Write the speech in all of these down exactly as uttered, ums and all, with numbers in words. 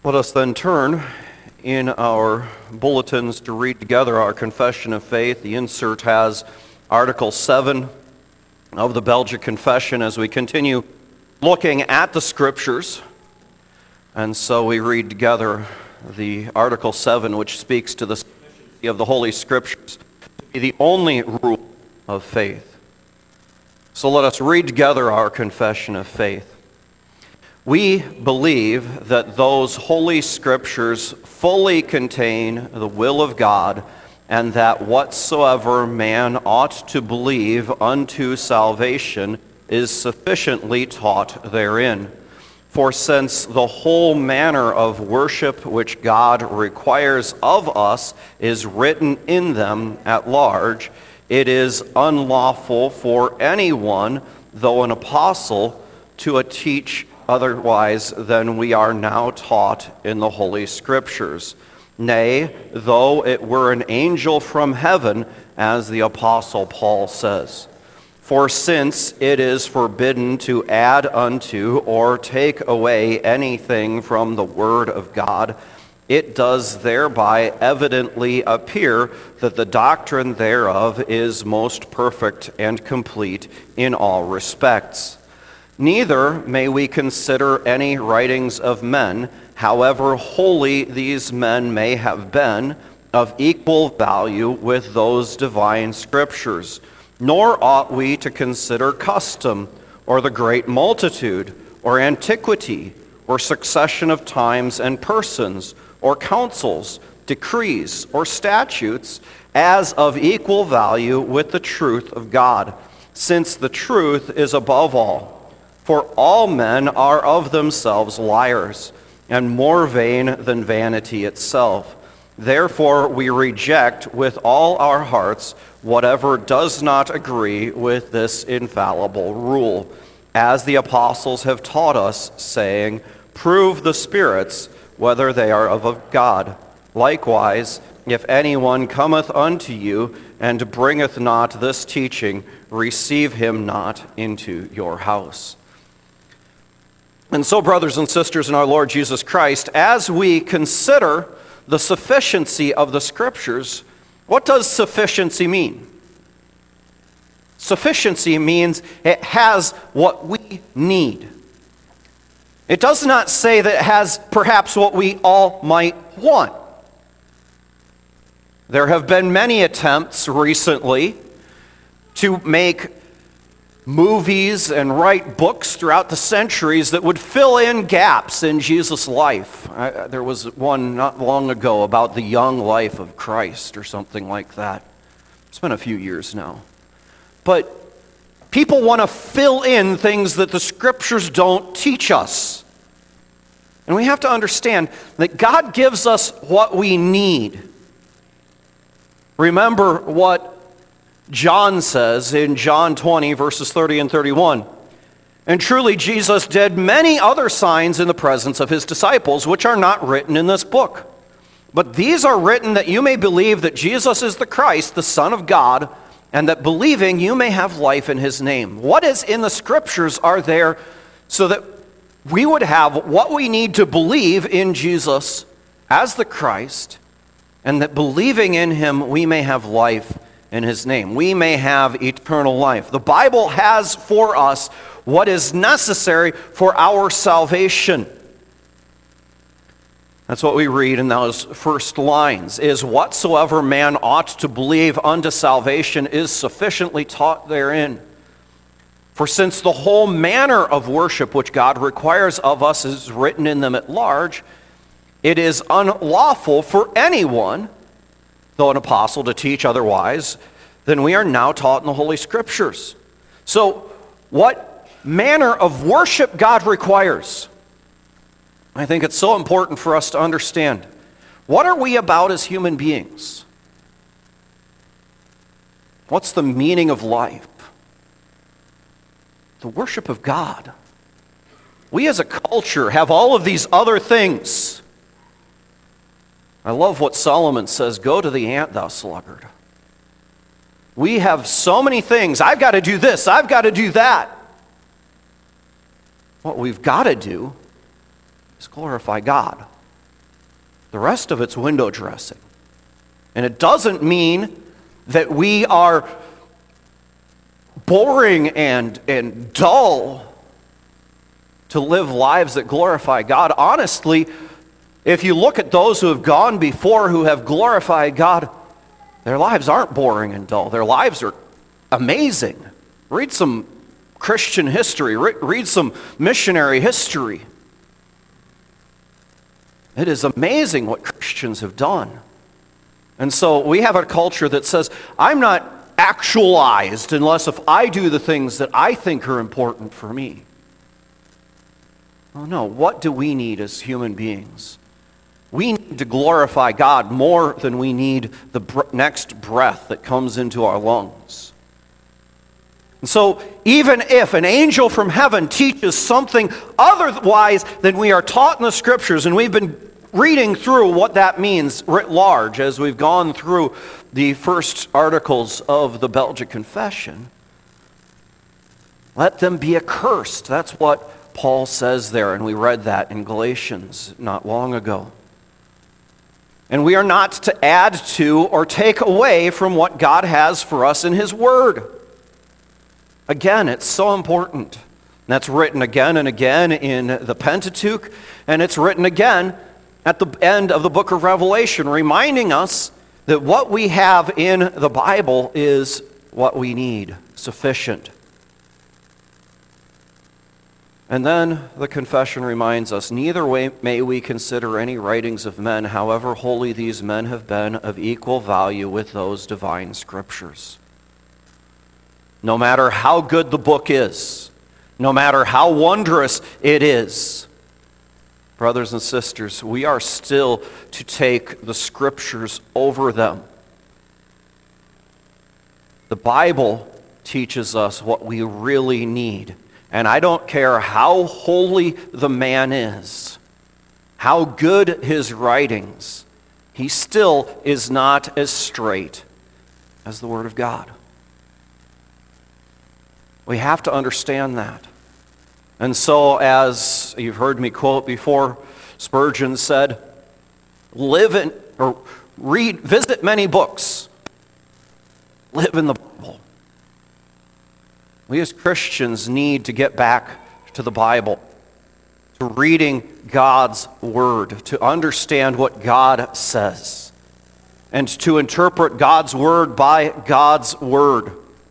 Let us then turn in our bulletins to read together our confession of faith. The insert has Article seven of the Belgic Confession as we continue looking at the Scriptures. And so we read together the Article seven, which speaks to the sufficiency of the Holy Scriptures to be the only rule of faith. So let us read together our confession of faith. We believe that those Holy Scriptures fully contain the will of God, and that whatsoever man ought to believe unto salvation is sufficiently taught therein. For since the whole manner of worship which God requires of us is written in them at large, it is unlawful for anyone, though an apostle, to teach otherwise than we are now taught in the Holy Scriptures. Nay, though it were an angel from heaven, as the Apostle Paul says. For since it is forbidden to add unto or take away anything from the Word of God, it does thereby evidently appear that the doctrine thereof is most perfect and complete in all respects. Neither may we consider any writings of men, however holy these men may have been, of equal value with those divine Scriptures. Nor ought we to consider custom, or the great multitude, or antiquity, or succession of times and persons, or councils, decrees, or statutes, as of equal value with the truth of God, since the truth is above all. For all men are of themselves liars, and more vain than vanity itself. Therefore we reject with all our hearts whatever does not agree with this infallible rule, as the apostles have taught us, saying, prove the spirits whether they are of God. Likewise, if anyone cometh unto you and bringeth not this teaching, receive him not into your house. And so, brothers and sisters in our Lord Jesus Christ, as we consider the sufficiency of the Scriptures, what does sufficiency mean? Sufficiency means it has what we need. It does not say that it has perhaps what we all might want. There have been many attempts recently to make movies and write books throughout the centuries that would fill in gaps in Jesus' life. I, there was one not long ago about the young life of Christ or something like that. It's been a few years now. But people want to fill in things that the Scriptures don't teach us. And we have to understand that God gives us what we need. Remember what John says in John twenty, verses thirty and thirty-one. And truly Jesus did many other signs in the presence of his disciples, which are not written in this book. But these are written that you may believe that Jesus is the Christ, the Son of God, and that believing you may have life in his name. What is in the Scriptures are there so that we would have what we need to believe in Jesus as the Christ, and that believing in him we may have life in his name. We may have eternal life. The Bible has for us what is necessary for our salvation. That's what we read in those first lines, is whatsoever man ought to believe unto salvation is sufficiently taught therein. For since the whole manner of worship which God requires of us is written in them at large, it is unlawful for anyone, though an apostle, to teach otherwise than we are now taught in the Holy Scriptures. So, what manner of worship God requires? I think it's so important for us to understand. What are we about as human beings? What's the meaning of life? The worship of God. We as a culture have all of these other things. I love what Solomon says, go to the ant, thou sluggard. We have so many things. I've got to do this. I've got to do that. What we've got to do is glorify God. The rest of it's window dressing. And it doesn't mean that we are boring and, and dull to live lives that glorify God. Honestly, if you look at those who have gone before who have glorified God, their lives aren't boring and dull. Their lives are amazing. Read some Christian history. Re- read some missionary history. It is amazing what Christians have done. And so we have a culture that says, I'm not actualized unless if I do the things that I think are important for me. Oh no, what do we need as human beings? We need to glorify God more than we need the br- next breath that comes into our lungs. And so even if an angel from heaven teaches something otherwise than we are taught in the Scriptures, and we've been reading through what that means writ large as we've gone through the first articles of the Belgic Confession, let them be accursed. That's what Paul says there, and we read that in Galatians not long ago. And we are not to add to or take away from what God has for us in His Word. Again, it's so important. That's written again and again in the Pentateuch, and it's written again at the end of the book of Revelation, reminding us that what we have in the Bible is what we need, sufficient. And then the confession reminds us, neither way may we consider any writings of men, however holy these men have been, of equal value with those divine Scriptures. No matter how good the book is, no matter how wondrous it is, brothers and sisters, we are still to take the Scriptures over them. The Bible teaches us what we really need. And I don't care how holy the man is, how good his writings, he still is not as straight as the Word of God. We have to understand that. And so, as you've heard me quote before, Spurgeon said, live in, or read, visit many books. Live in the Bible. We as Christians need to get back to the Bible, to reading God's Word, to understand what God says, and to interpret God's Word by God's Word.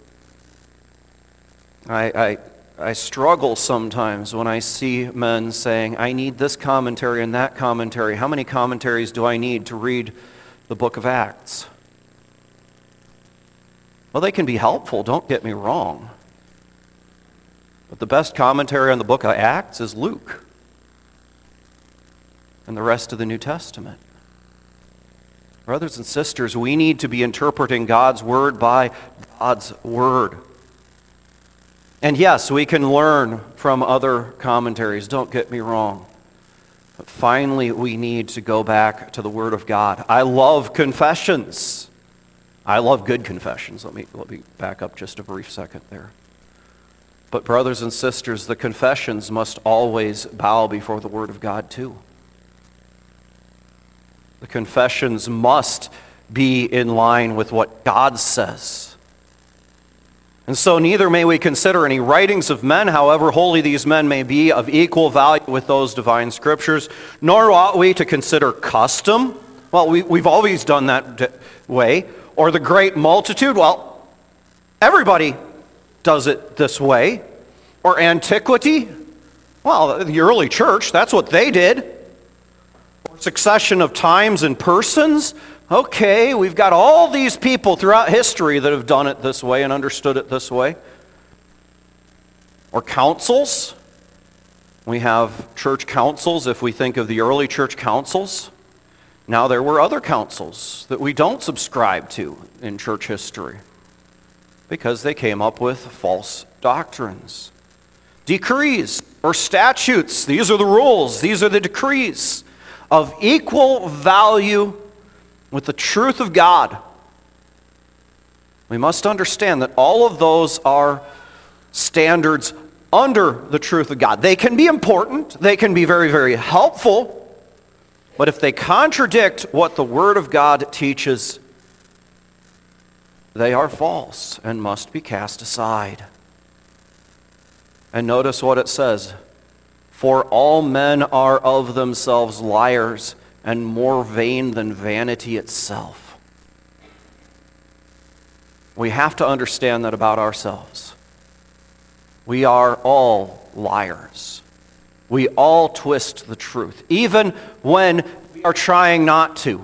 I, I, I struggle sometimes when I see men saying, I need this commentary and that commentary. How many commentaries do I need to read the book of Acts? Well, they can be helpful, don't get me wrong. But the best commentary on the book of Acts is Luke and the rest of the New Testament. Brothers and sisters, we need to be interpreting God's Word by God's Word. And yes, we can learn from other commentaries, don't get me wrong. But finally, we need to go back to the Word of God. I love confessions. I love good confessions. Let me, let me back up just a brief second there. But brothers and sisters, the confessions must always bow before the Word of God too. The confessions must be in line with what God says. And so neither may we consider any writings of men, however holy these men may be, of equal value with those divine Scriptures, nor ought we to consider custom. Well, we, we've always done that way. Or the great multitude. Well, everybody does it this way. Or antiquity. Well, the early church, that's what they did. Or succession of times and persons. Okay, we've got all these people throughout history that have done it this way and understood it this way. Or councils. We have church councils if we think of the early church councils. Now there were other councils that we don't subscribe to in church history because they came up with false doctrines. Decrees or statutes, these are the rules, these are the decrees of equal value with the truth of God. We must understand that all of those are standards under the truth of God. They can be important, they can be very, very helpful, But if they contradict what the Word of God teaches, they are false and must be cast aside. And notice what it says. For all men are of themselves liars, and more vain than vanity itself. We have to understand that about ourselves. We are all liars. We all twist the truth, even when we are trying not to.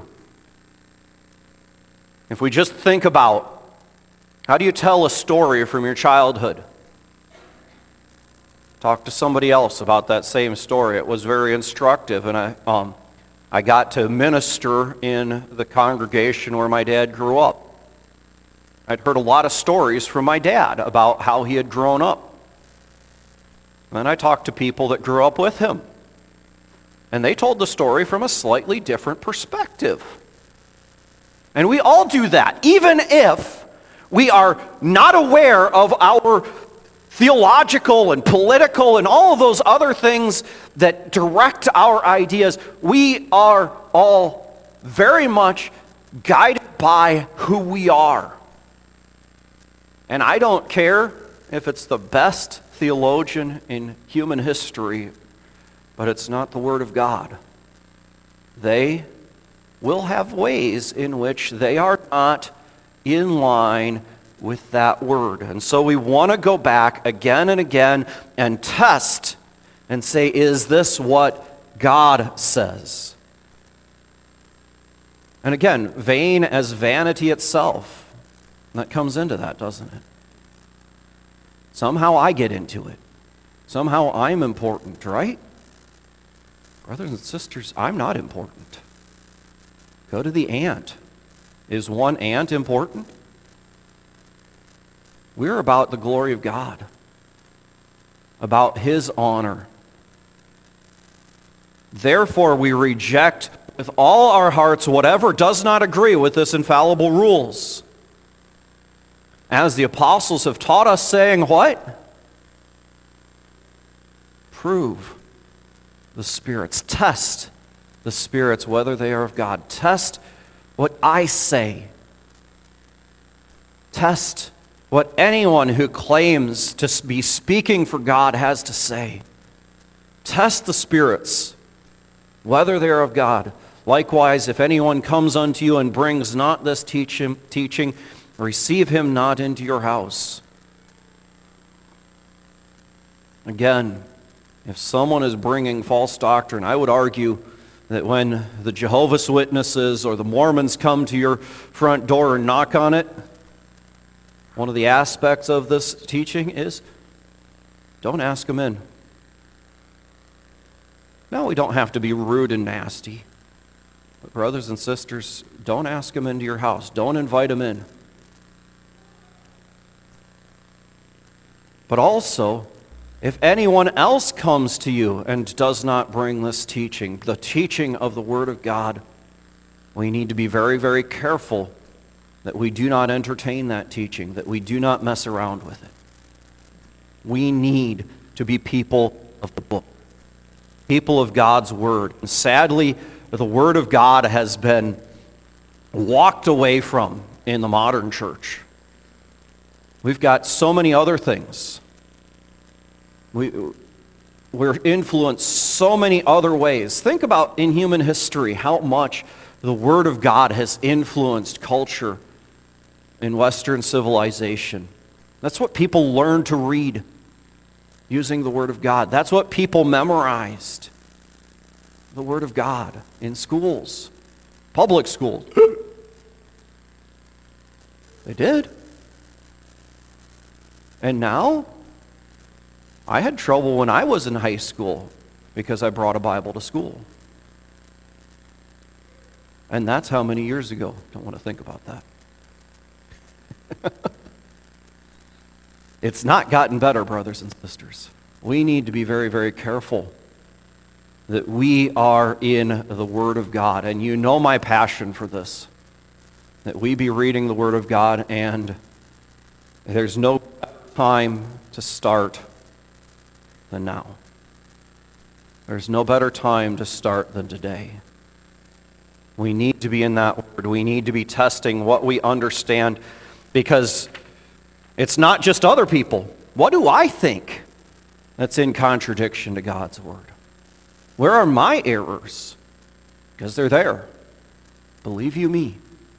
If we just think about, how do you tell a story from your childhood? Talk to somebody else about that same story. It was very instructive, and I, um, I got to minister in the congregation where my dad grew up. I'd heard a lot of stories from my dad about how he had grown up. And then I talked to people that grew up with him, and they told the story from a slightly different perspective. And we all do that, even if we are not aware of our theological and political and all of those other things that direct our ideas. We are all very much guided by who we are. And I don't care if it's the best theologian in human history, but it's not the Word of God. They will have ways in which they are not in line with that Word. And so we want to go back again and again and test and say, is this what God says? And again, vain as vanity itself. That comes into that, doesn't it? Somehow I get into it. Somehow I'm important, right? Brothers and sisters, I'm not important. Go to the ant. Is one ant important? We're about the glory of God, about His honor. Therefore, we reject with all our hearts whatever does not agree with this infallible rules. As the apostles have taught us, saying what? Prove the spirits. Test the spirits whether they are of God. Test what I say. Test what anyone who claims to be speaking for God has to say. Test the spirits whether they are of God. Likewise, if anyone comes unto you and brings not this teaching, teaching receive him not into your house. Again, if someone is bringing false doctrine, I would argue that when the Jehovah's Witnesses or the Mormons come to your front door and knock on it, one of the aspects of this teaching is don't ask them in. No, we don't have to be rude and nasty. But brothers and sisters, don't ask them into your house. Don't invite them in. But also, if anyone else comes to you and does not bring this teaching, the teaching of the Word of God, we need to be very, very careful that we do not entertain that teaching, that we do not mess around with it. We need to be people of the book, people of God's Word. And sadly, the Word of God has been walked away from in the modern church. We've got so many other things. We, we're influenced so many other ways. Think about in human history how much the Word of God has influenced culture in Western civilization. That's what people learned to read using the Word of God. That's what people memorized. The Word of God in schools, public schools. They did. And now, I had trouble when I was in high school because I brought a Bible to school. And that's how many years ago. Don't want to think about that. It's not gotten better, brothers and sisters. We need to be very, very careful that we are in the Word of God. And you know my passion for this, that we be reading the Word of God, and there's no time to start than now. There's no better time to start than today. We need to be in that Word. We need to be testing what we understand, because it's not just other people. What do I think that's in contradiction to God's Word? Where are my errors? Because they're there. Believe you me.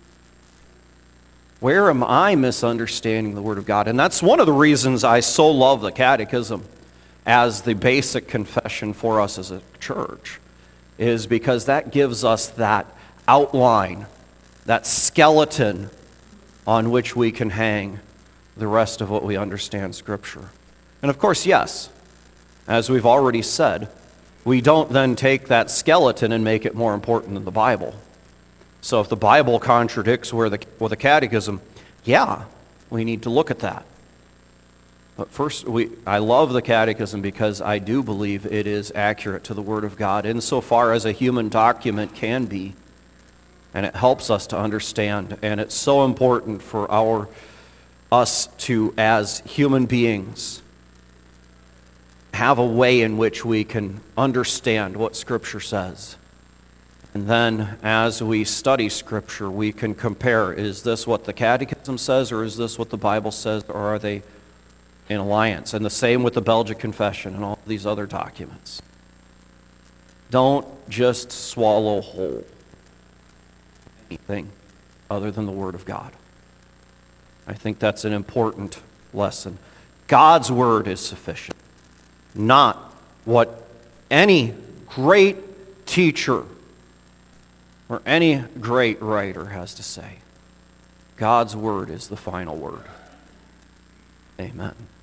Where am I misunderstanding the Word of God? And that's one of the reasons I so love the Catechism as the basic confession for us as a church, is because that gives us that outline, that skeleton on which we can hang the rest of what we understand Scripture. And of course, yes, as we've already said, we don't then take that skeleton and make it more important than the Bible. So if the Bible contradicts where the, with the Catechism, yeah, we need to look at that. But first, we, I love the Catechism because I do believe it is accurate to the Word of God insofar as a human document can be. And it helps us to understand. And it's so important for our us to, as human beings, have a way in which we can understand what Scripture says. And then as we study Scripture, we can compare, is this what the Catechism says, or is this what the Bible says, or are they in alliance? And the same with the Belgic Confession and all these other documents. Don't just swallow whole anything other than the Word of God. I think that's an important lesson. God's Word is sufficient, not what any great teacher or any great writer has to say. God's Word is the final word. Amen.